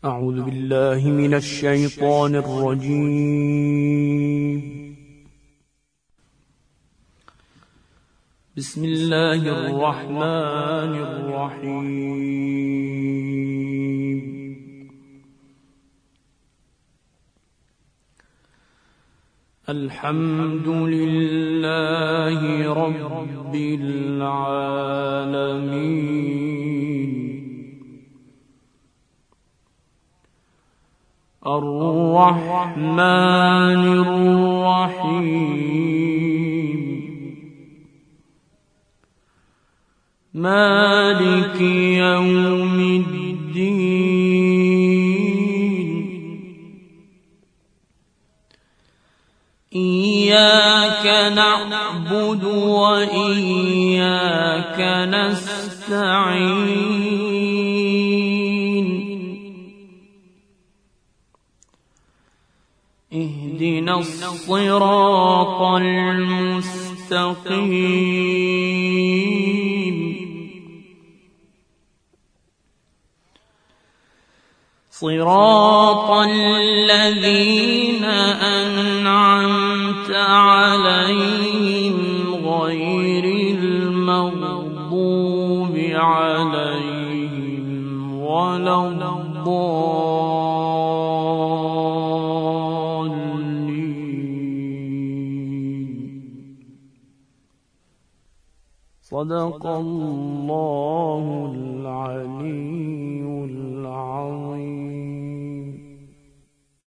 أعوذ بالله من الشيطان الرجيم. بسم الله الرحمن الرحيم. الحمد لله رب العالمين، الرحمن الرحيم، مالك يوم الدين، إياك نعبد وإياك نستعين، اهدنا الصراط المستقيم، صراط الذين أنعمت عليهم غير المغضوب عليهم ولا الضالين. صدق الله العلي العظيم.